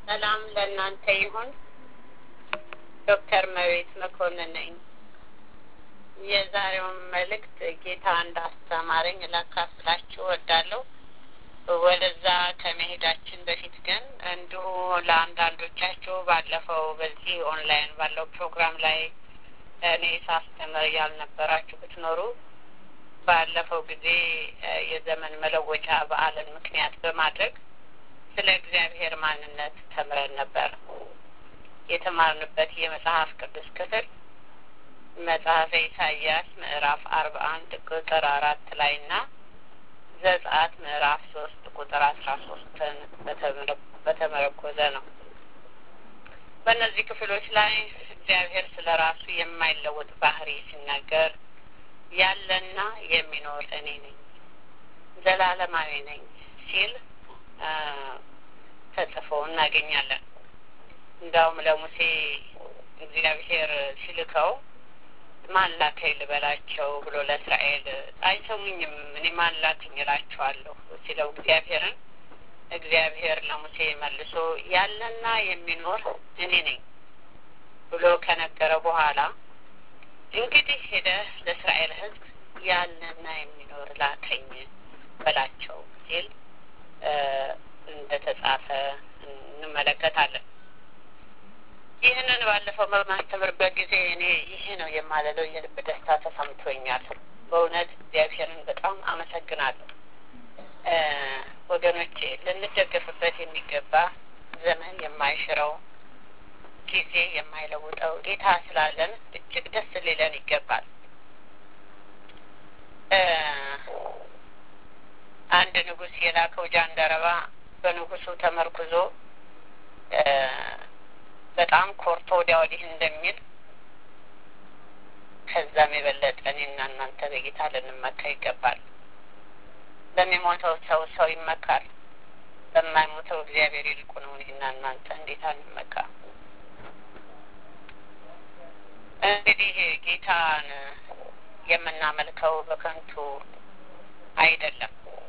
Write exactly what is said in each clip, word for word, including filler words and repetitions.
ሰላም ለእናንተ ይሁን። ዶክተር መቤት መኮንን ነኝ። የዛሬውን መልእክት ጌታ እንዳስተማረኝ ላካፍላችሁ እወዳለሁ። ወደዛ ከመሄዳችን በፊት ግን እንዲሁ ለአንዳንዶቻችሁ ባለፈው በዚህ ኦንላይን ባለው ፕሮግራም ላይ እኔ ሳስተምር ያልነበራችሁ ብትኖሩ ባለፈው ጊዜ የዘመን መለወጫ በዓልን ምክንያት በማድረግ ስለ እግዚአብሔር ማንነት ተምረን ነበር። የተማርንበት የመጽሐፍ ቅዱስ ክፍል መጽሐፈ ኢሳይያስ ምዕራፍ አርባ አንድ ቁጥር አራት ላይና ዘጸአት ምዕራፍ ሶስት ቁጥር አስራ ሶስትን በተመረኮዘ ነው። በእነዚህ ክፍሎች ላይ እግዚአብሔር ስለ ራሱ የማይለወጥ ባህሪ ሲናገር ያለና የሚኖር እኔ ነኝ፣ ዘላለማዊ ነኝ ሲል ተጽፎ እናገኛለን። እንዳውም ለሙሴ እግዚአብሔር ሲልከው ማን ላከኝ ልበላቸው ብሎ ለእስራኤል አይሰሙኝም እኔ ማን ላከኝ እላቸዋለሁ ሲለው እግዚአብሔርን እግዚአብሔር ለሙሴ መልሶ ያለና የሚኖር እኔ ነኝ ብሎ ከነገረ በኋላ እንግዲህ ሄደህ ለእስራኤል ሕዝብ ያለና የሚኖር ላከኝ በላቸው ሲል እንደተጻፈ እንመለከታለን። ይህንን ባለፈው በማስተምርበት ጊዜ እኔ ይሄ ነው የማለለው የልብ ደስታ ተሰምቶኛል። በእውነት እግዚአብሔርን በጣም አመሰግናለሁ። ወገኖቼ ልንደገፍበት የሚገባ ዘመን የማይሽረው ጊዜ የማይለውጠው ጌታ ስላለን እጅግ ደስ ሊለን ይገባል። አንድ ንጉሥ የላከው ጃንደረባ በንጉሱ ተመርኩዞ በጣም ኮርቶ ወዲያ ወዲህ እንደሚል ከዛም የበለጠ እኔና እናንተ በጌታ ልንመካ ይገባል። በሚሞተው ሰው ሰው ይመካል፣ በማይሞተው እግዚአብሔር ይልቁን እኔና እናንተ እንዴት አንመካ? እንግዲህ ጌታን የምናመልከው በከንቱ አይደለም።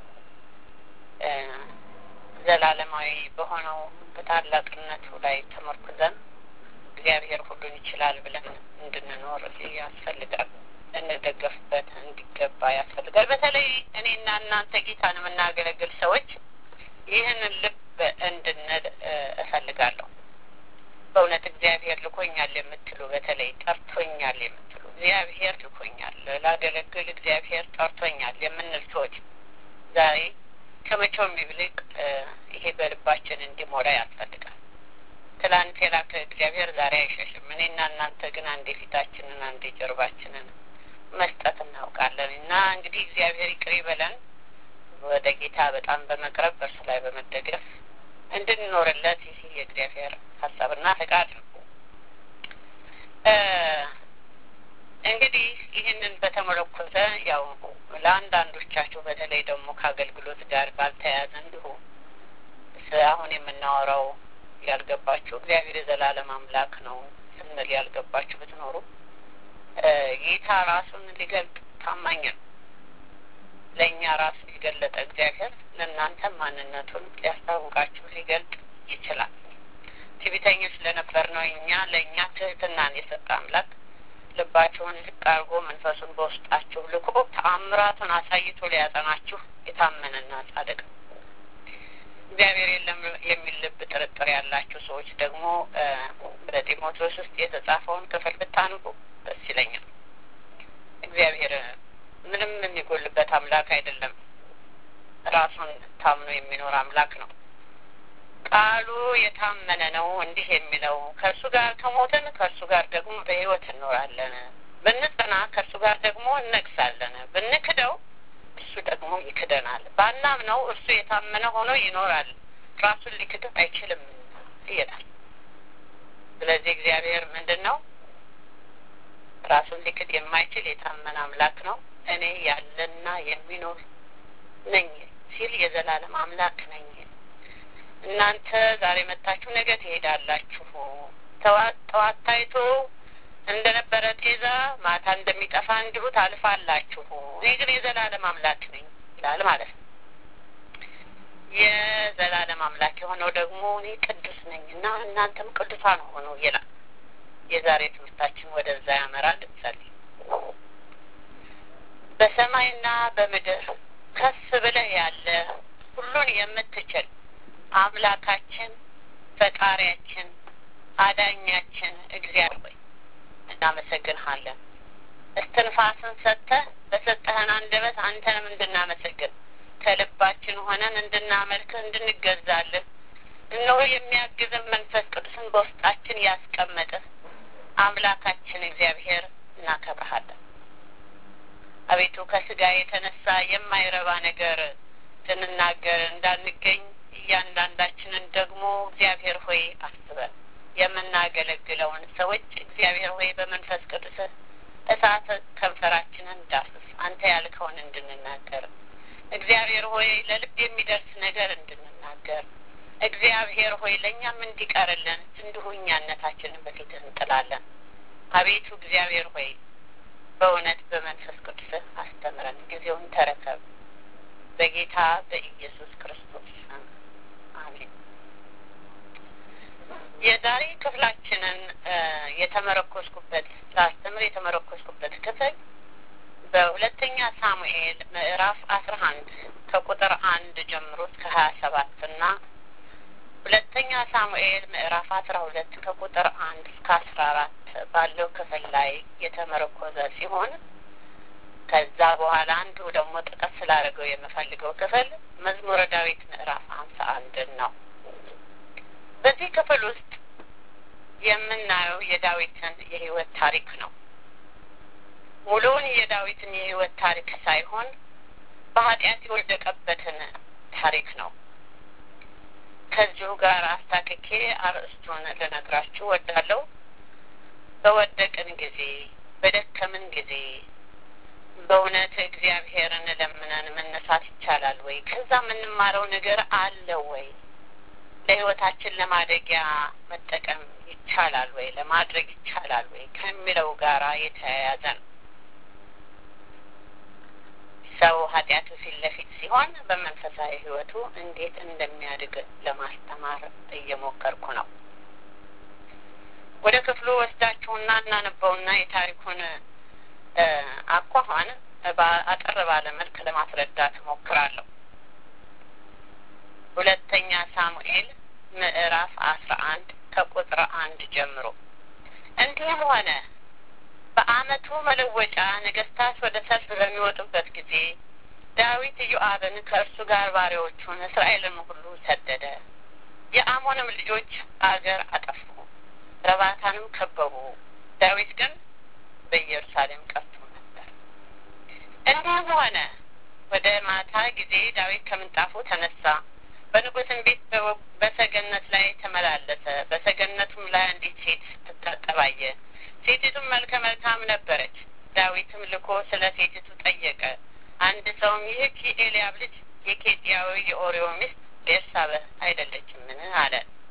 ዘላለማዊ በሆነው በታላቅነቱ ላይ ተመርኩዘን እግዚአብሔር ሁሉን ይችላል ብለን እንድንኖር ያስፈልጋል። እንደገፍበት እንዲገባ ያስፈልጋል። በተለይ እኔና እናንተ ጌታን የምናገለግል ሰዎች ይህንን ልብ እንድንል እፈልጋለሁ። በእውነት እግዚአብሔር ልኮኛል የምትሉ በተለይ ጠርቶኛል የምትሉ እግዚአብሔር ልኮኛል ላገለግል እግዚአብሔር ጠርቶኛል የምንል ሰዎች ዛሬ ከመቼውም ይልቅ ይሄ በልባችን እንዲሞላ ያስፈልጋል። ትላንት የላከ እግዚአብሔር ዛሬ አይሸሽም። እኔና እናንተ ግን አንዴ ፊታችንን አንዴ ጀርባችንን መስጠት እናውቃለን እና እንግዲህ እግዚአብሔር ይቅር ይበለን። ወደ ጌታ በጣም በመቅረብ በእርሱ ላይ በመደገፍ እንድንኖርለት ይህ የእግዚአብሔር ሀሳብና ፈቃድ ነው። እንግዲህ ይህንን በተመለኮተ ያው ለአንዳንዶቻችሁ በተለይ ደግሞ ከአገልግሎት ጋር ባልተያያዘ እንዲሁ አሁን የምናወራው ያልገባችሁ እግዚአብሔር የዘላለም አምላክ ነው ስንል ያልገባችሁ ብትኖሩ ጌታ ራሱን ሊገልጥ ታማኝ ነው። ለእኛ ራሱን የገለጠ እግዚአብሔር ለእናንተ ማንነቱን ሊያስታውቃችሁ ሊገልጥ ይችላል። ትዕቢተኞች ለነበር ነው እኛ ለእኛ ትህትናን የሰጠ አምላክ ልባችሁን ዝቅ አድርጎ መንፈሱን በውስጣችሁ ልኮ ተአምራቱን አሳይቶ ሊያጸናችሁ የታመነና ጻድቅ ነው። እግዚአብሔር የለም የሚል ልብ ጥርጥር ያላችሁ ሰዎች ደግሞ በጢሞቴዎስ ውስጥ የተጻፈውን ክፍል ብታንቡ ደስ ይለኛል። እግዚአብሔር ምንም የሚጎልበት አምላክ አይደለም። ራሱን ታምኖ የሚኖር አምላክ ነው። ቃሉ የታመነ ነው እንዲህ የሚለው ከእርሱ ጋር ከሞትን ከእርሱ ጋር ደግሞ በሕይወት እንኖራለን፣ ብንጸና ከእርሱ ጋር ደግሞ እነግሳለን፣ ብንክደው እሱ ደግሞ ይክደናል፣ ባናምነው እርሱ የታመነ ሆኖ ይኖራል፣ ራሱን ሊክድ አይችልም ይላል። ስለዚህ እግዚአብሔር ምንድን ነው? ራሱን ሊክድ የማይችል የታመነ አምላክ ነው። እኔ ያለና የሚኖር ነኝ ሲል የዘላለም አምላክ ነኝ። እናንተ ዛሬ መጣችሁ ነገ ትሄዳላችሁ። ጠዋት ታይቶ እንደነበረ ጤዛ ማታ እንደሚጠፋ እንዲሁ ታልፋላችሁ። እኔ ግን የዘላለም አምላክ ነኝ ይላል ማለት ነው። የዘላለም አምላክ የሆነው ደግሞ እኔ ቅዱስ ነኝና እናንተም ቅዱሳን ሁኑ ይላል። የዛሬ ትምህርታችን ወደዛ ያመራል። እንጸልይ። በሰማይና በምድር ከፍ ብለህ ያለ ሁሉን የምትችል አምላካችን፣ ፈጣሪያችን፣ አዳኛችን እግዚአብሔር ሆይ እናመሰግንሃለን። እስትንፋስን ሰጥተህ በሰጠህን አንደበት አንተንም እንድናመሰግን ከልባችን ሆነን እንድናመልክህ እንድንገዛልህ እነሆ የሚያግዝን መንፈስ ቅዱስን በውስጣችን ያስቀመጥህ አምላካችን እግዚአብሔር እናከብርሃለን። አቤቱ ከስጋ የተነሳ የማይረባ ነገር ስንናገር እንዳንገኝ እያንዳንዳችንን ደግሞ እግዚአብሔር ሆይ አስበን የምናገለግለውን ሰዎች እግዚአብሔር ሆይ በመንፈስ ቅዱስ እሳት ከንፈራችንን ዳስስ አንተ ያልከውን እንድንናገር እግዚአብሔር ሆይ ለልብ የሚደርስ ነገር እንድንናገር እግዚአብሔር ሆይ ለእኛም እንዲቀርልን እንዲሁ እኛነታችንን በፊትህ እንጥላለን። አቤቱ እግዚአብሔር ሆይ በእውነት በመንፈስ ቅዱስ አስተምረን፣ ጊዜውን ተረከብ። በጌታ በኢየሱስ ክርስቶስ አሜን። የዛሬ ክፍላችንን የተመረኮዝኩበት ሳስተምር የተመረኮዝኩበት ክፍል በሁለተኛ ሳሙኤል ምዕራፍ አስራ አንድ ከቁጥር አንድ ጀምሮ እስከ ሀያ ሰባት እና ሁለተኛ ሳሙኤል ምዕራፍ አስራ ሁለት ከቁጥር አንድ እስከ አስራ አራት ባለው ክፍል ላይ የተመረኮዘ ሲሆን ከዛ በኋላ አንዱ ደግሞ ጥቀስ ስላደረገው የምፈልገው ክፍል መዝሙረ ዳዊት ምዕራፍ ሀምሳ አንድ ነው። በዚህ ክፍል ውስጥ የምናየው የዳዊትን የህይወት ታሪክ ነው። ሙሉውን የዳዊትን የህይወት ታሪክ ሳይሆን በኃጢአት የወደቀበትን ታሪክ ነው። ከዚሁ ጋር አስታክኬ አርእስቱን ልነግራችሁ ወዳለው በወደቅን ጊዜ በደከምን ጊዜ በእውነት እግዚአብሔርን ለምነን መነሳት ይቻላል ወይ? ከዛ የምንማረው ነገር አለ ወይ? ለህይወታችን ለማደጊያ መጠቀም ይቻላል ወይ? ለማድረግ ይቻላል ወይ? ከሚለው ጋራ የተያያዘ ነው። ሰው ኃጢአቱ ፊት ለፊት ሲሆን በመንፈሳዊ ህይወቱ እንዴት እንደሚያድግ ለማስተማር እየሞከርኩ ነው። ወደ ክፍሉ ወስዳችሁና እናነበውና የታሪኩን አኳኋን አጠር ባለ መልክ ለማስረዳት እሞክራለሁ። ሁለተኛ ሳሙኤል ምዕራፍ አስራ አንድ ከቁጥር አንድ ጀምሮ እንዲህም ሆነ በአመቱ መለወጫ ነገስታት ወደ ሰልፍ በሚወጡበት ጊዜ ዳዊት ኢዮአብን ከእርሱ ጋር ባሪያዎቹን እስራኤልን ሁሉ ሰደደ። የአሞንም ልጆች አገር አጠፉ፣ ረባታንም ከበቡ። ዳዊት ግን በኢየሩሳሌም ቀርቶ ነበር። እንዲህም ሆነ ወደ ማታ ጊዜ ዳዊት ከምንጣፉ ተነሳ፣ በንጉሥም ቤት በሰገነት ላይ ተመላለሰ። በሰገነቱም ላይ አንዲት ሴት ስትታጠብ አየ። ሴቲቱም መልከ መልካም ነበረች። ዳዊትም ልኮ ስለ ሴቲቱ ጠየቀ። አንድ ሰውም ይህች የኤልያብ ልጅ የኬጢያዊ የኦርዮ ሚስት ቤርሳቤህ አይደለችምን? አለ።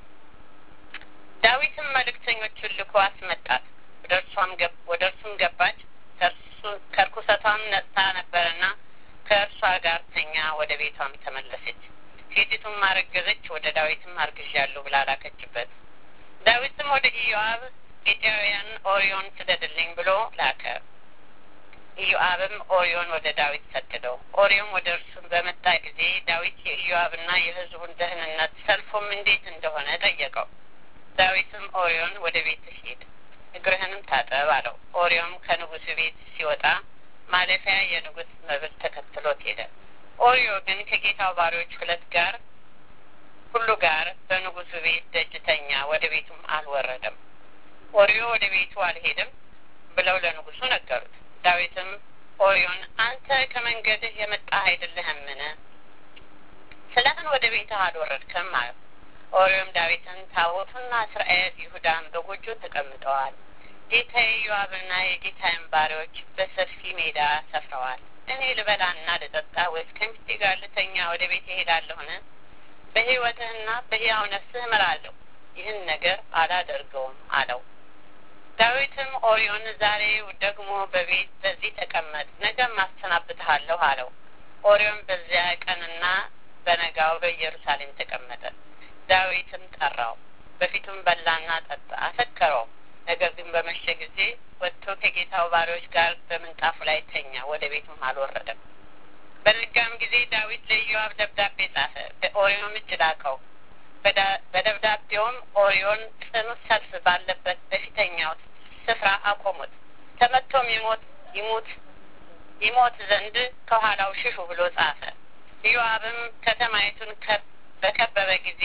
ዳዊትም መልእክተኞቹን ልኮ አስመጣት። ወደ እርሷም ወደ እርሱም ገባች። ከርኩሰቷም ነጽታ ነበርና ከእርሷ ጋር ተኛ። ወደ ቤቷም ተመለሰች። ሴቲቱም አረገዘች። ወደ ዳዊትም አርግዣለሁ ብላ ላከችበት። ዳዊትም ወደ ኢዮአብ ኬጢያውያን ኦርዮን ስደድልኝ ብሎ ላከ። ኢዮአብም ኦርዮን ወደ ዳዊት ሰደደው። ኦርዮም ወደ እርሱ በመጣ ጊዜ ዳዊት የኢዮአብና የሕዝቡን ደህንነት ሰልፉም እንዴት እንደሆነ ጠየቀው። ዳዊትም ኦርዮን ወደ ቤትህ ሂድ፣ እግርህንም ታጠብ አለው። ኦርዮም ከንጉሥ ቤት ሲወጣ ማለፊያ የንጉሥ መብል ተከትሎት ሄደ። ኦርዮ ግን ከጌታው ባሪያዎች ሁለት ጋር ሁሉ ጋር በንጉሥ ቤት ደጅ ተኛ፣ ወደ ቤቱም አልወረደም። ኦርዮ ወደ ቤቱ አልሄድም ብለው ለንጉሡ ነገሩት። ዳዊትም ኦርዮን አንተ ከመንገድህ የመጣህ አይደለህምን? ስለምን ወደ ቤትህ አልወረድክም? አለው። ኦርዮም ዳዊትን ታቦቱና እስራኤል ይሁዳን በጎጆ ተቀምጠዋል፣ ጌታዬ ኢዮአብና የጌታዬም ባሪያዎች በሰፊ ሜዳ ሰፍረዋል። እኔ ልበላና ልጠጣ ወይስ ከሚስቴ ጋር ልተኛ ወደ ቤት እሄዳለሁን? በሕይወትህና በሕያው ነፍስህ እምላለሁ፣ ይህን ነገር አላደርገውም አለው። ዳዊትም ኦርዮን ዛሬ ደግሞ በቤት በዚህ ተቀመጥ፣ ነገም አሰናብትሃለሁ አለው። ኦርዮም በዚያ ቀንና በነጋው በኢየሩሳሌም ተቀመጠ። ዳዊትም ጠራው፣ በፊቱም በላና ጠጣ፣ አሰከረው። ነገር ግን በመሸ ጊዜ ወጥቶ ከጌታው ባሪያዎች ጋር በምንጣፉ ላይ ተኛ፣ ወደ ቤቱም አልወረደም። በነጋም ጊዜ ዳዊት ለኢዮአብ ደብዳቤ ጻፈ፣ በኦርዮም እጅ ላከው። በደብዳቤውም ኦርዮን ጽኑ ሰልፍ ባለበት በፊተኛው ስፍራ አቆሙት፣ ተመቶም ይሞት ይሙት ይሞት ዘንድ ከኋላው ሽሹ ብሎ ጻፈ። ኢዮአብም ከተማይቱን በከበበ ጊዜ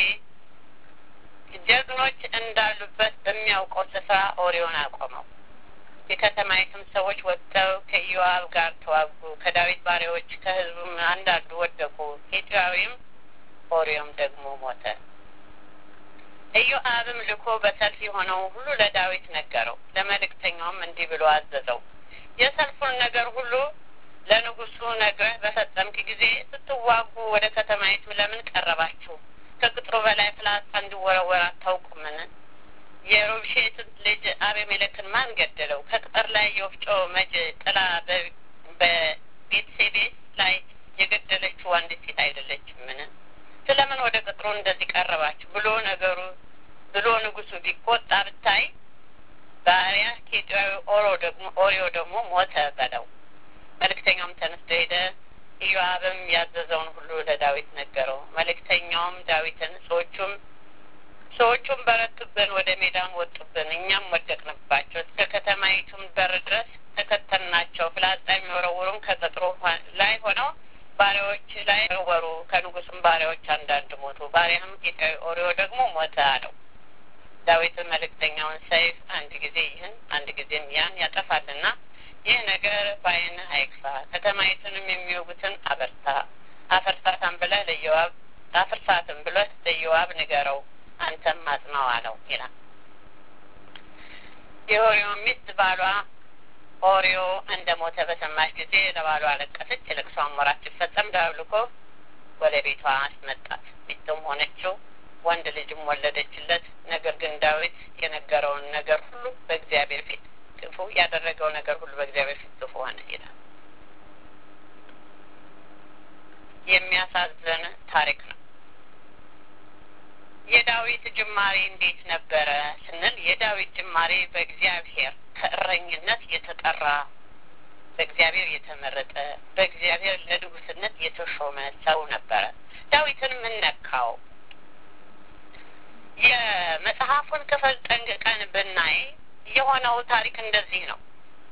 ጀግኖች እንዳሉበት በሚያውቀው ስፍራ ኦርዮን አቆመው። የከተማይቱም ሰዎች ወጥተው ከኢዮአብ ጋር ተዋጉ። ከዳዊት ባሪያዎች ከሕዝቡም አንዳንዱ ወደቁ። ኬጢያዊም ኦርዮም ደግሞ ሞተ። ኢዮአብም ልኮ በሰልፍ የሆነው ሁሉ ለዳዊት ነገረው። ለመልእክተኛውም እንዲህ ብሎ አዘዘው፣ የሰልፉን ነገር ሁሉ ለንጉሱ ነግረህ በፈጸምክ ጊዜ ስትዋጉ ወደ ከተማይቱ ለምን ቀረባችሁ? ከቅጥሩ በላይ ፍላጻ እንዲወረወር አታውቁምን? የሮብሼት ልጅ አቤሜሌክን ማን ገደለው? ከቅጥር ላይ የወፍጮ መጅ ጥላ በቤትሴቤስ ላይ የገደለችው አንዲት ሴት አይደለችምን? ስለምን ወደ ቅጥሩ እንደዚህ ቀረባችሁ ብሎ ነገሩ ብሎ ንጉሱ ቢቆጣ ብታይ ባሪያ ኬጢያዊ ኦሮ ደግሞ ኦርዮ ደግሞ ሞተ በለው። መልእክተኛውም ተነስቶ ሄደ። ኢዮአብም ያዘዘውን ሁሉ ለዳዊት ነገረው። መልእክተኛውም ዳዊትን ሰዎቹም ሰዎቹም በረቱብን፣ ወደ ሜዳም ወጡብን፣ እኛም ወደቅንባቸው፣ እስከ ከተማይቱም በር ድረስ ተከተልናቸው። ፍላጻ የሚወረውሩም ከቅጥሩ ላይ ሆነው ባሪያዎች ላይ ወረወሩ። ከንጉሱም ባሪያዎች አንዳንድ ሞቱ፣ ባሪያም ኬጢያዊ ኦርዮ ደግሞ ሞተ አለው። ዳዊትን መልእክተኛውን ሰይፍ አንድ ጊዜ ይህን አንድ ጊዜም ያን ያጠፋልና ይህ ነገር በዓይንህ አይክፋ፣ ከተማይቱንም የሚወጉትን አበርታ አፈርሳትም ብለህ ለኢዮአብ አፈርሳትም ብለህ ለኢዮአብ ንገረው፣ አንተም አጽናው አለው ይላል። የኦርዮ ሚስት ባሏ ኦርዮ እንደ ሞተ በሰማች ጊዜ ለባሏ አለቀሰች። የልቅሷን ወራት ሲፈጸም ዳዊት ልኮ ወደ ቤቷ አስመጣት። ሚስቱም ሆነችው፣ ወንድ ልጅም ወለደችለት። ነገር ግን ዳዊት የነገረውን ነገር ሁሉ በእግዚአብሔር ፊት ክፉ ያደረገው ነገር ሁሉ በእግዚአብሔር ፊት ክፉ ሆነ ይላል። የሚያሳዝን ታሪክ ነው። የዳዊት ጅማሬ እንዴት ነበረ ስንል የዳዊት ጅማሬ በእግዚአብሔር ከእረኝነት የተጠራ፣ በእግዚአብሔር የተመረጠ፣ በእግዚአብሔር ለንጉስነት የተሾመ ሰው ነበረ። ዳዊትን ምን ነካው? የመጽሐፉን ክፍል ጠንቅቀን ብናይ የሆነው ታሪክ እንደዚህ ነው።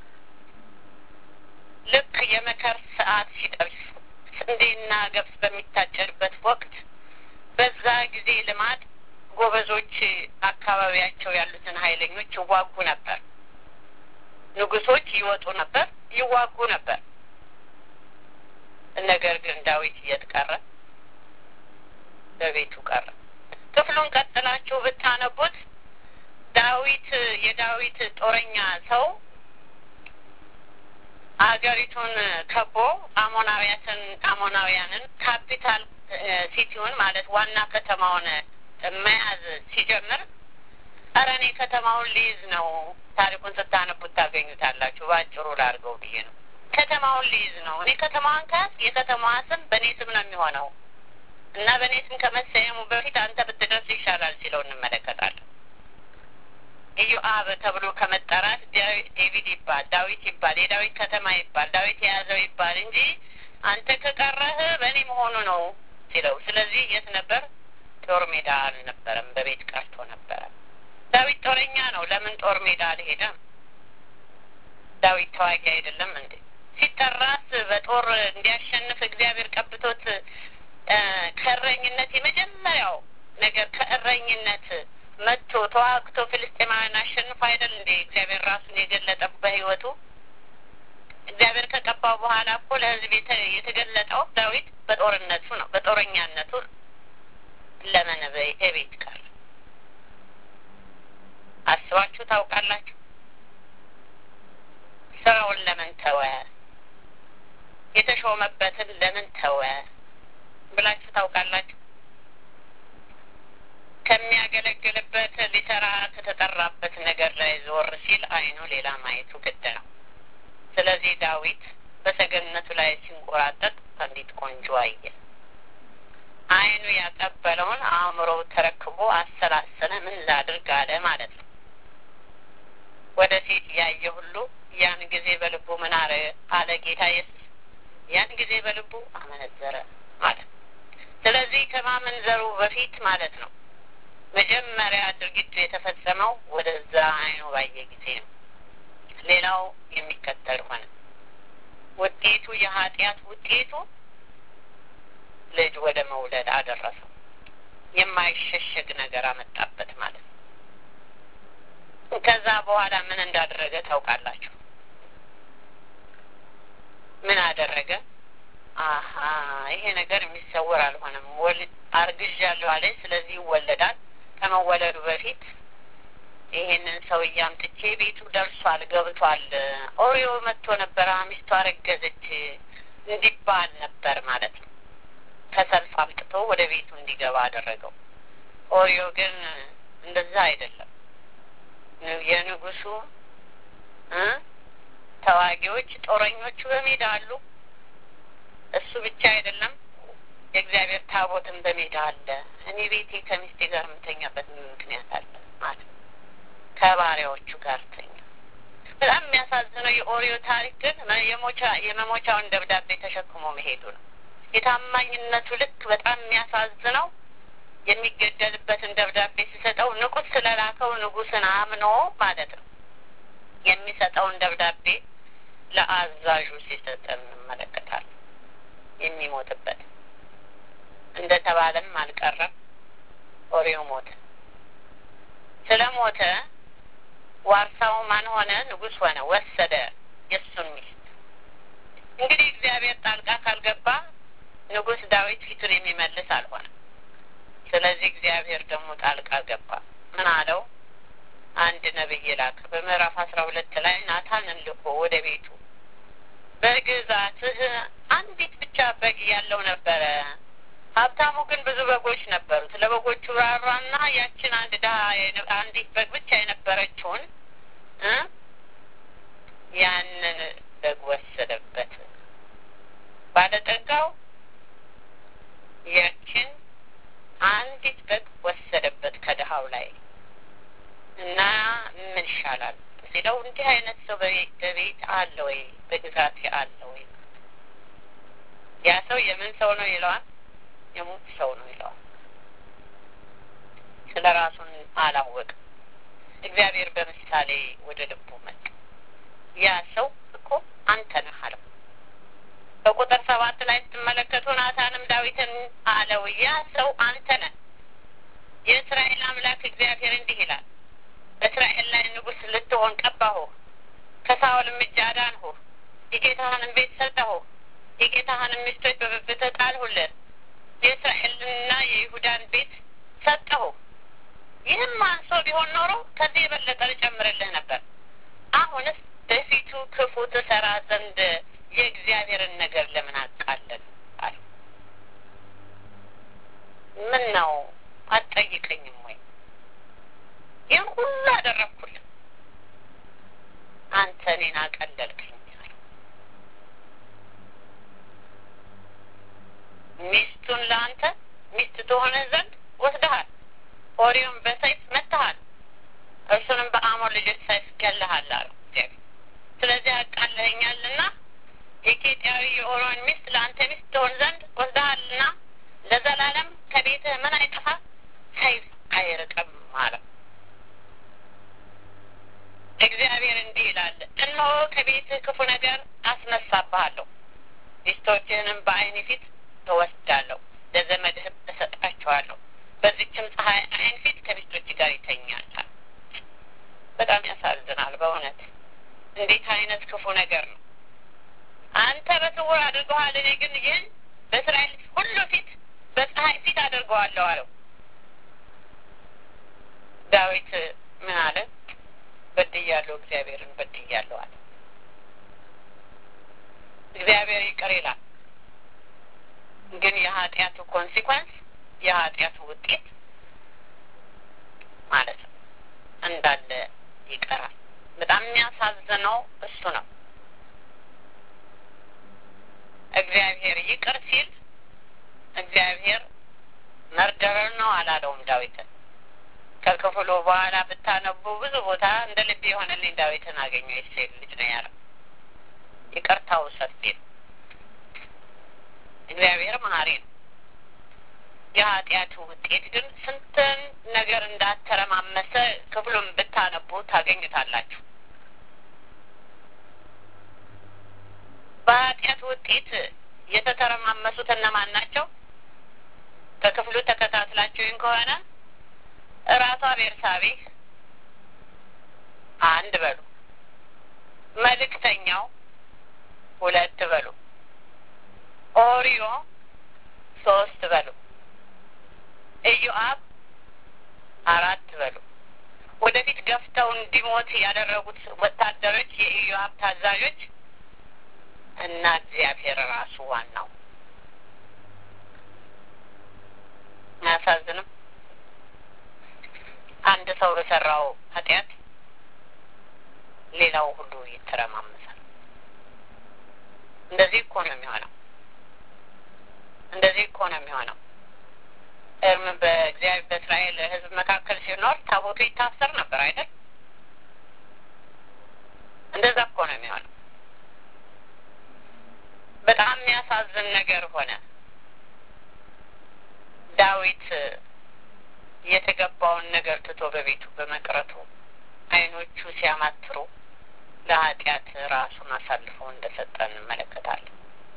ልክ የመከር ሰዓት ሲደርስ ስንዴና ገብስ በሚታጨድበት ወቅት በዛ ጊዜ ልማድ ጎበዞች አካባቢያቸው ያሉትን ኃይለኞች ይዋጉ ነበር። ንጉሶች ይወጡ ነበር፣ ይዋጉ ነበር። ነገር ግን ዳዊት የት ቀረ? በቤቱ ቀረ። ክፍሉን ቀጥላችሁ ብታነቡት ዳዊት የዳዊት ጦረኛ ሰው አገሪቱን ከቦ አሞናውያንን አሞናውያንን ካፒታል ሲቲውን ማለት ዋና ከተማውን መያዝ ሲጀምር ኧረ እኔ ከተማውን ሊይዝ ነው። ታሪኩን ስታነቡት ታገኙታላችሁ። ባጭሩ ላድርገው ብዬ ነው። ከተማውን ሊይዝ ነው። እኔ ከተማዋን ካስ የከተማዋ ስም በእኔ ስም ነው የሚሆነው እና በእኔ ስም ከመሰየሙ በፊት አንተ ብትደርስ ይሻላል ሲለው እንመለከታለን። ኢዮአብ ተብሎ ከመጠራት ዴቪድ ይባል፣ ዳዊት ይባል፣ የዳዊት ከተማ ይባል፣ ዳዊት የያዘው ይባል እንጂ አንተ ከቀረህ በእኔ መሆኑ ነው ሲለው፣ ስለዚህ የት ነበር? ጦር ሜዳ አልነበረም፣ በቤት ቀርቶ ነበረ። ዳዊት ጦረኛ ነው። ለምን ጦር ሜዳ አልሄደም? ዳዊት ተዋጊ አይደለም እንዴ? ሲጠራስ በጦር እንዲያሸንፍ እግዚአብሔር ቀብቶት ከእረኝነት የመጀመሪያው ነገር ከእረኝነት መጥቶ ተዋግቶ ፍልስጤማውያን አሸንፎ አይደል እንዴ እግዚአብሔር ራሱን የገለጠው በሕይወቱ? እግዚአብሔር ከቀባው በኋላ እኮ ለሕዝብ የተገለጠው ዳዊት በጦርነቱ ነው፣ በጦረኛነቱ ነው። ለምን በቤት ቀረ? አስባችሁ ታውቃላችሁ? ስራውን ለምን ተወ? የተሾመበትን ለምን ተወ ብላችሁ ታውቃላችሁ? ከሚያገለግልበት ሊሰራ ከተጠራበት ነገር ላይ ዞር ሲል አይኑ ሌላ ማየቱ ግድ ነው። ስለዚህ ዳዊት በሰገነቱ ላይ ሲንቆራጠጥ አንዲት ቆንጆ አየ። አይኑ ያቀበለውን አእምሮው ተረክቦ አሰላሰለ። ምን ላድርግ አለ ማለት ነው። ወደ ሴት ያየ ሁሉ ያን ጊዜ በልቡ ምን አለ አለ ጌታ ኢየሱስ? ያን ጊዜ በልቡ አመነዘረ ማለት ነው። ስለዚህ ከማመንዘሩ በፊት ማለት ነው መጀመሪያ ድርጊቱ የተፈጸመው ወደዛ አይኑ ባየ ጊዜ ነው። ሌላው የሚከተል ሆነ። ውጤቱ የኃጢአት ውጤቱ ልጅ ወደ መውለድ አደረሰው። የማይሸሸግ ነገር አመጣበት ማለት ነው። ከዛ በኋላ ምን እንዳደረገ ታውቃላችሁ? ምን አደረገ? አሃ ይሄ ነገር የሚሰወር አልሆነም። ወልድ አርግዣለሁ አለ። ስለዚህ ይወለዳል። ከመወለዱ በፊት ይሄንን ሰውዬ አምጥቼ ቤቱ ደርሷል፣ ገብቷል፣ ኦሪዮ መጥቶ ነበር፣ ሚስቱ አረገዘች እንዲባል ነበር ማለት ነው። ከሰልፍ አምጥቶ ወደ ቤቱ እንዲገባ አደረገው። ኦሪዮ ግን እንደዛ አይደለም። የንጉሱ እ ተዋጊዎች ጦረኞቹ በሜዳ አሉ። እሱ ብቻ አይደለም፣ የእግዚአብሔር ታቦትም በሜዳ አለ። እኔ ቤቴ ከሚስቴ ጋር የምተኛበት ምክንያት አለ ማለት ነው። ከባሪያዎቹ ጋር ተኛ። በጣም የሚያሳዝነው የኦሪዮ ታሪክ ግን የሞቻ የመሞቻውን ደብዳቤ ተሸክሞ መሄዱ ነው። የታማኝነቱ ልክ በጣም የሚያሳዝነው የሚገደልበትን ደብዳቤ ሲሰጠው ንጉስ ስለላከው ንጉስን አምኖ ማለት ነው የሚሰጠውን ደብዳቤ ለአዛዡ ሲሰጥ እንመለከታለን። የሚሞትበት እንደተባለም አልቀረም። ኦሪዮ ሞተ። ስለሞተ ዋርሳው ማን ሆነ? ንጉስ ሆነ። ወሰደ የእሱን ሚስት። እንግዲህ እግዚአብሔር ጣልቃ ካልገባ ንጉስ ዳዊት ፊቱን የሚመልስ አልሆነም። ስለዚህ እግዚአብሔር ደግሞ ጣልቃ ገባ። ምን አለው? አንድ ነብይ ላከ። በምዕራፍ አስራ ሁለት ላይ ናታንን ልኮ ወደ ቤቱ በግዛትህ አንዲት ብቻ በግ ያለው ነበረ፣ ሀብታሙ ግን ብዙ በጎች ነበሩት። ለበጎቹ ራራና ያችን አንድ ድሀ አንዲት በግ ብቻ የነበረችውን እ ያንን በግ ወሰደበት። ባለጠጋው ያችን አንዲት በግ ወሰደበት ከድሀው ላይ እና ምን ይሻላል ሲለው እንዲህ አይነት ሰው በቤት አለ ወይ? በግዛት አለ ወይ? ያ ሰው የምን ሰው ነው ይለዋል? የሙት ሰው ነው ይለዋል። ስለ ራሱን አላወቅም። እግዚአብሔር በምሳሌ ወደ ልቡ መጣ። ያ ሰው እኮ አንተ ነህ አለው። በቁጥር ሰባት ላይ ስትመለከቱ ናታንም ዳዊትን አለው፣ ያ ሰው አንተ ነህ። የእስራኤል አምላክ እግዚአብሔር እንዲህ ይላል፣ በእስራኤል ላይ ንጉሥ ልትሆን ቀባሁህ፣ ከሳኦልም እጅ አዳንሁህ፣ የጌታህንም ቤት ሰጠሁህ፣ የጌታህንም ሚስቶች በብብትህ ጣልሁልህ፣ የእስራኤልንና የይሁዳን ቤት ሰጠሁህ። ይህም አንሶ ቢሆን ኖሮ ከዚህ የበለጠ ልጨምርልህ ነበር። አሁንስ በፊቱ ክፉ ትሰራ ዘንድ የእግዚአብሔርን ነገር ለምን አቃለል አለ። ምን ነው አትጠይቀኝም ወይ? ይህን ሁሉ አደረግኩልህ፣ አንተ እኔን አቀለልከኝ አለ። ሚስቱን ለአንተ ሚስት ትሆንህ ዘንድ ወስደሃል፣ ኦሪዮን በሰይፍ መትሃል፣ እርሱንም በአሞን ልጆች ሰይፍ ገለሃል አለው እግዚአብሔር። ስለዚህ አቃለኸኛልና የኬጢያዊ የኦሪዮን ሚስት ለአንተ ሚስት ትሆን ዘንድ ወስደሃልና ለዘላለም ከቤትህ ምን አይጠፋ? ሰይፍ አይርቅም አለው። እግዚአብሔር እንዲህ ይላል፣ እነሆ ከቤትህ ክፉ ነገር አስነሳብሃለሁ፣ ሚስቶችህንም በዓይኔ ፊት እወስዳለሁ፣ ለዘመድህም እሰጣቸዋለሁ፣ በዚችም ፀሐይ ዓይን ፊት ከሚስቶች ጋር ይተኛል። በጣም ያሳዝናል በእውነት። እንዴት አይነት ክፉ ነገር ነው! አንተ በስውር አድርገዋል፣ እኔ ግን ይህን በእስራኤል ሁሉ ፊት በፀሐይ ፊት አድርገዋለሁ አለው። ዳዊት ምን አለ? በድያለሁ፣ እግዚአብሔርን በድያለሁ አለ። እግዚአብሔር ይቅር ይላል፣ ግን የኃጢአቱ ኮንሲኳንስ የኃጢአቱ ውጤት ማለት ነው እንዳለ ይቀራል። በጣም የሚያሳዝነው እሱ ነው። እግዚአብሔር ይቅር ሲል እግዚአብሔር መደረር ነው አላለውም ዳዊትን። ከክፍሉ በኋላ ብታነቡ ብዙ ቦታ እንደ ልብ የሆነልኝ ዳዊትን አገኘው የእሴይ ልጅ ነው ያለው። ይቅርታው ሰፊ ነው። እግዚአብሔር መሐሪ ነው። የኃጢአቱ ውጤት ግን ስንትን ነገር እንዳተረማመሰ ክፍሉን ብታነቡ ታገኙታላችሁ። በኃጢአት ውጤት የተተረማመሱት እነማን ናቸው? ከክፍሉ ተከታትላችሁኝ ከሆነ እራሷ ቤርሳቤህ አንድ በሉ፣ መልእክተኛው ሁለት በሉ፣ ኦርዮ ሶስት በሉ፣ ኢዮአብ አራት በሉ። ወደፊት ገፍተው እንዲሞት ያደረጉት ወታደሮች የኢዮአብ ታዛዦች እና እግዚአብሔር ራሱ ዋናው። አያሳዝንም? አንድ ሰው በሰራው ኃጢአት ሌላው ሁሉ ይተረማመሳል። እንደዚህ እኮ ነው የሚሆነው። እንደዚህ እኮ ነው የሚሆነው። እርም በእግዚአብሔር በእስራኤል ሕዝብ መካከል ሲኖር ታቦቱ ይታሰር ነበር አይደል? እንደዛ እኮ ነው የሚሆነው። በጣም የሚያሳዝን ነገር ሆነ። ዳዊት የተገባውን ነገር ትቶ በቤቱ በመቅረቱ ዓይኖቹ ሲያማትሩ ለኃጢአት ራሱን አሳልፎ እንደሰጠ እንመለከታለን።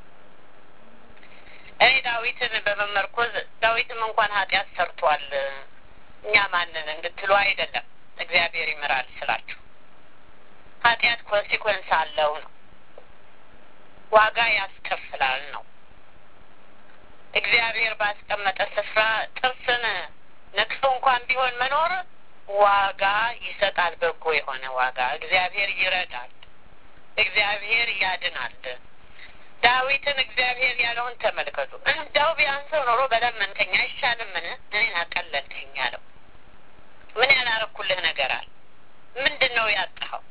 እኔ ዳዊትን በመመርኮዝ ዳዊትም እንኳን ኃጢአት ሰርቷል እኛ ማንን እንድትሉ አይደለም፣ እግዚአብሔር ይምራል ስላችሁ። ኃጢአት ኮንሲኩዌንስ አለው ነው፣ ዋጋ ያስከፍላል ነው። እግዚአብሔር ባስቀመጠ ስፍራ ጥርስን ነክሶ እንኳን ቢሆን መኖር ዋጋ ይሰጣል፣ በጎ የሆነ ዋጋ። እግዚአብሔር ይረዳል፣ እግዚአብሔር ያድናል። ዳዊትን እግዚአብሔር ያለውን ተመልከቱ። እንደው ቢያንስህ ኖሮ በለመንከኝ አይሻልምን? እኔን አቀለልከኝ አለው። ምን ያላረኩልህ ነገር አለ? ምንድን ነው ያጣኸው?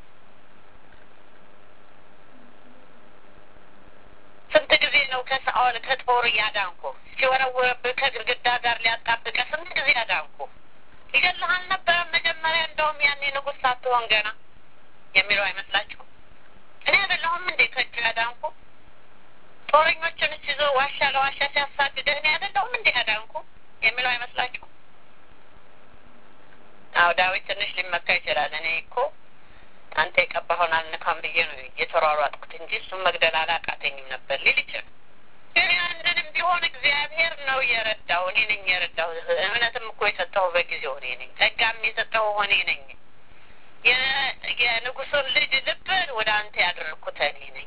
ስንት ጊዜ ነው ከሳኦል ከጦር ያዳንኩ? ሲወረወረብህ ከግድግዳ ጋር ሊያጣብቀ ስንት ጊዜ ያዳንኩ? ይገድልህ አልነበረም መጀመሪያ? እንደውም ያኔ ንጉሥ ሳትሆን ገና የሚለው አይመስላችሁም? እኔ አይደለሁም እንዴ ከእጁ ያዳንኩ? ጦረኞችን ይዞ ዋሻ ለዋሻ ሲያሳድድህ እኔ አይደለሁም እንዴ ያዳንኩ የሚለው አይመስላችሁም? አዎ ዳዊት ትንሽ ሊመካ ይችላል። እኔ እኮ አንተ የቀባኸውን አልነካም ብዬ ነው እየተሯሯጥኩት እንጂ እሱም መግደል አላቃተኝም ነበር ሊል ይችላል። ግን ያንንም ቢሆን እግዚአብሔር ነው የረዳው፣ እኔ ነኝ የረዳው። እምነትም እኮ የሰጠው በጊዜው እኔ ነኝ፣ ጸጋም የሰጠው እኔ ነኝ። የንጉሱን ልጅ ልብ ወደ አንተ ያደረኩት እኔ ነኝ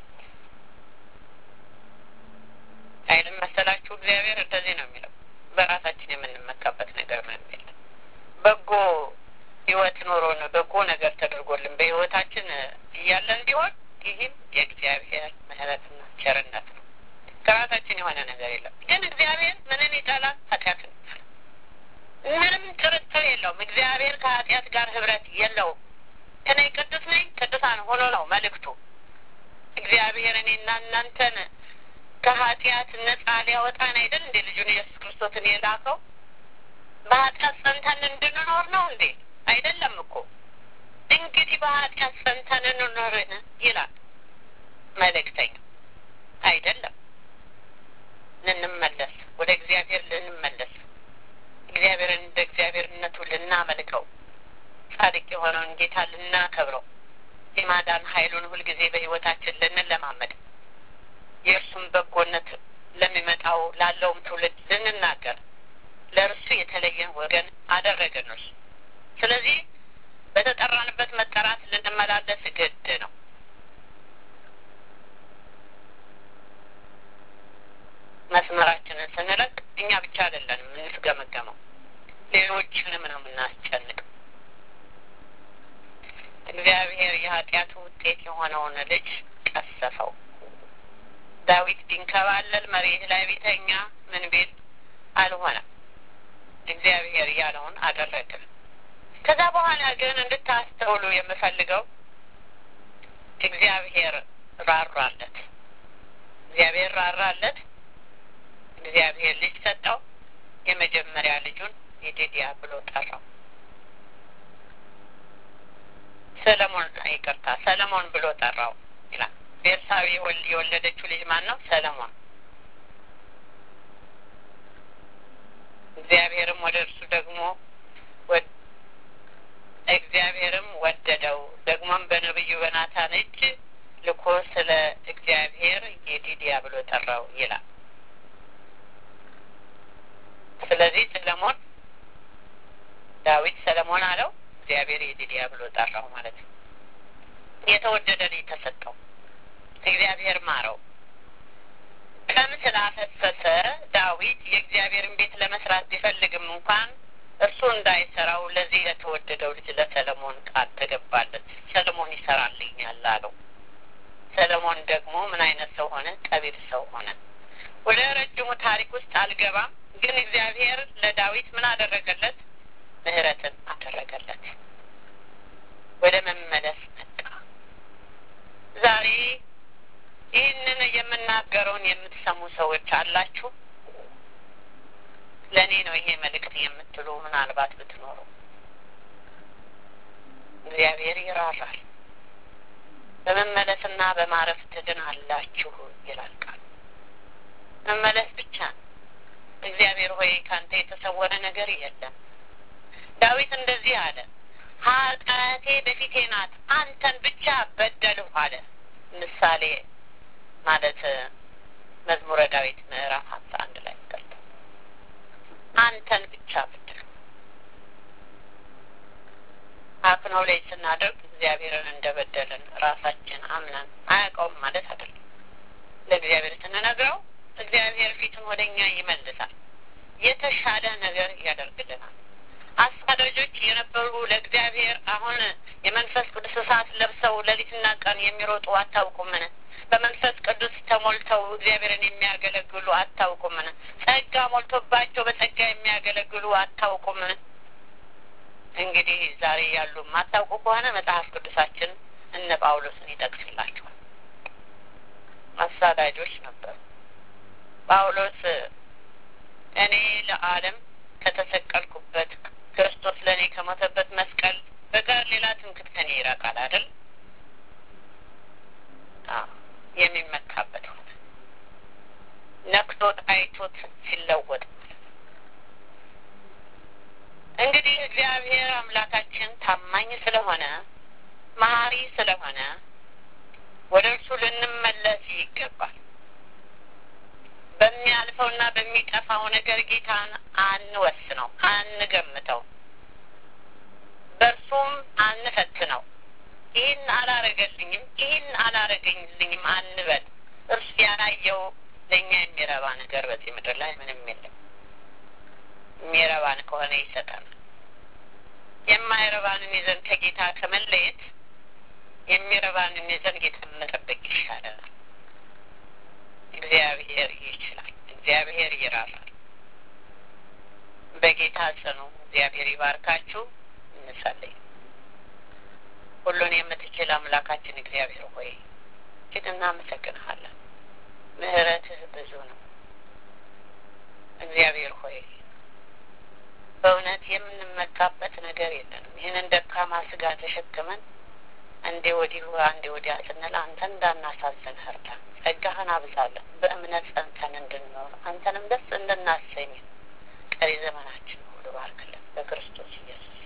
አይልም መሰላችሁ? እግዚአብሔር እንደዚህ ነው የሚለው። በራሳችን የምንመካበት ነገር ነው የሚል በጎ ህይወት ኖሮን በጎ ነገር ተደርጎልን በህይወታችን እያለን ቢሆን ይህም የእግዚአብሔር ምሕረትና ቸርነት ነው። ከራሳችን የሆነ ነገር የለም። ግን እግዚአብሔር ምንን ይጠላል? ኃጢአትን ይጠላል። ምንም ጥርጥር የለውም። እግዚአብሔር ከኃጢአት ጋር ህብረት የለውም። እኔ ቅዱስ ነኝ ቅዱሳን ሆኖ ነው መልእክቱ። እግዚአብሔር እኔና እናንተን ከኃጢአት ነጻ ሊያወጣን አይደል እንዴ ልጁን ኢየሱስ ክርስቶስን የላከው? በኃጢአት ጸንተን እንድንኖር ነው እንዴ? አይደለም እኮ። እንግዲህ በኃጢአት ጸንተን እንኖርን ይላል መልእክተኛው። አይደለም፣ ልንመለስ፣ ወደ እግዚአብሔር ልንመለስ፣ እግዚአብሔርን እንደ እግዚአብሔርነቱ ልናመልከው፣ ጻድቅ የሆነውን ጌታ ልናከብረው፣ የማዳን ኃይሉን ሁልጊዜ በህይወታችን ልንለማመድ፣ የእርሱም በጎነት ለሚመጣው ላለውም ትውልድ ልንናገር፣ ለእርሱ የተለየ ወገን አደረገን እርሱ። ስለዚህ በተጠራንበት መጠራት ልንመላለስ ግድ ነው። መስመራችንን ስንለቅ እኛ ብቻ አይደለንም የምንስገመገመው፣ ሌሎችንም ነው የምናስጨንቅ። እግዚአብሔር የኃጢአቱ ውጤት የሆነውን ልጅ ቀሰፈው። ዳዊት ቢንከባለል መሬት ላይ ቢተኛ ምን ቢል አልሆነም። እግዚአብሔር ያለውን አደረገ። ከዛ በኋላ ግን እንድታስተውሉ የምፈልገው እግዚአብሔር ራራለት። እግዚአብሔር ራራለት። እግዚአብሔር ልጅ ሰጠው። የመጀመሪያ ልጁን ይዲድያ ብሎ ጠራው። ሰለሞን ይቅርታ ሰለሞን ብሎ ጠራው ይላል። ቤርሳቤ የወለደችው ልጅ ማን ነው? ሰለሞን። እግዚአብሔርም ወደ እርሱ ደግሞ እግዚአብሔርም ወደደው፣ ደግሞም በነብዩ በናታን እጅ ልኮ ስለ እግዚአብሔር ይዲድያ ብሎ ጠራው ይላል። ስለዚህ ሰለሞን ዳዊት ሰለሞን አለው፣ እግዚአብሔር ይዲድያ ብሎ ጠራው ማለት ነው። የተወደደ ልጅ ተሰጠው፣ እግዚአብሔር ማረው። ደም ስላፈሰሰ ዳዊት የእግዚአብሔርን ቤት ለመስራት ቢፈልግም እንኳን እርሱ እንዳይሰራው ለዚህ ለተወደደው ልጅ ለሰለሞን ቃል ተገባለት። ሰለሞን ይሰራልኛል አለው። ሰለሞን ደግሞ ምን አይነት ሰው ሆነ? ጠቢብ ሰው ሆነ። ወደ ረጅሙ ታሪክ ውስጥ አልገባም፣ ግን እግዚአብሔር ለዳዊት ምን አደረገለት? ምህረትን አደረገለት። ወደ መመለስ መጣ። ዛሬ ይህንን የምናገረውን የምትሰሙ ሰዎች አላችሁ? ለእኔ ነው ይሄ መልእክት የምትሉ ምናልባት ብትኖሩ፣ እግዚአብሔር ይራራል። በመመለስና በማረፍ ትድናላችሁ ይላል ቃል። መመለስ ብቻ ነው። እግዚአብሔር ሆይ ካንተ የተሰወረ ነገር የለም። ዳዊት እንደዚህ አለ፣ ኃጢአቴ በፊቴ ናት፣ አንተን ብቻ በደልሁ አለ። ምሳሌ ማለት መዝሙረ ዳዊት ምዕራፍ ሀምሳ አንድ ላይ ቀርቶ አንተን ብቻ በደልሁ። አክኖ ላይ ስናደርግ እግዚአብሔርን እንደበደልን ራሳችን አምነን አያውቀውም ማለት አይደለም። ለእግዚአብሔር ስንነግረው እግዚአብሔር ፊቱን ወደኛ ይመልሳል፣ የተሻለ ነገር ያደርግልናል። አሳዳጆች የነበሩ ለእግዚአብሔር አሁን የመንፈስ ቅዱስ እሳት ለብሰው ሌሊትና ቀን የሚሮጡ አታውቁምን? በመንፈስ ቅዱስ ተሞልተው እግዚአብሔርን የሚያገለግሉ አታውቁምን? ጸጋ ሞልቶባቸው በጸጋ የሚያገለግሉ አታውቁምን? እንግዲህ ዛሬ ያሉ ማታውቁ ከሆነ መጽሐፍ ቅዱሳችን እነ ጳውሎስን ይጠቅስላቸዋል። አሳዳጆች ነበሩ። ጳውሎስ እኔ ለዓለም ከተሰቀልኩበት ክርስቶስ ለእኔ ከሞተበት መስቀል በቀር ሌላ ትምክህት ከኔ ይራቃል አይደል? የሚመካበት ሆነ። ነክቶት አይቶት ሲለወጥ እንግዲህ እግዚአብሔር አምላካችን ታማኝ ስለሆነ መሐሪ ስለሆነ ወደ እርሱ ልንመለስ ይገባል። በሚያልፈውና በሚጠፋው ነገር ጌታን አንወስነው፣ አንገምተው፣ በእርሱም አንፈትነው። ይህን አላረገልኝም፣ ይህን አላረገኝልኝም አንበል። እርሱ ያላየው ለእኛ የሚረባ ነገር በዚህ ምድር ላይ ምንም የለም። የሚረባን ከሆነ ይሰጠናል። የማይረባንን ይዘን ከጌታ ከመለየት የሚረባንን ይዘን ጌታን መጠበቅ ይሻለናል። እግዚአብሔር ይችላል። እግዚአብሔር ይራራል። በጌታ ጽኑ። እግዚአብሔር ይባርካችሁ። እንጸልይ። ሁሉን የምትችል አምላካችን እግዚአብሔር ሆይ እጅግ እናመሰግንሃለን። ምህረትህ ብዙ ነው። እግዚአብሔር ሆይ በእውነት የምንመካበት ነገር የለንም። ይህንን ደካማ ስጋ ተሸክመን አንዴ ወዲሁ አንዴ ወዲያ ስንል አንተን እንዳናሳዝን እርዳን። ጸጋህን አብዛለን። በእምነት ጸንተን እንድንኖር አንተንም ደስ እንድናሰኝ ቀሪ ዘመናችን ሁሉ ባርክልን። በክርስቶስ ኢየሱስ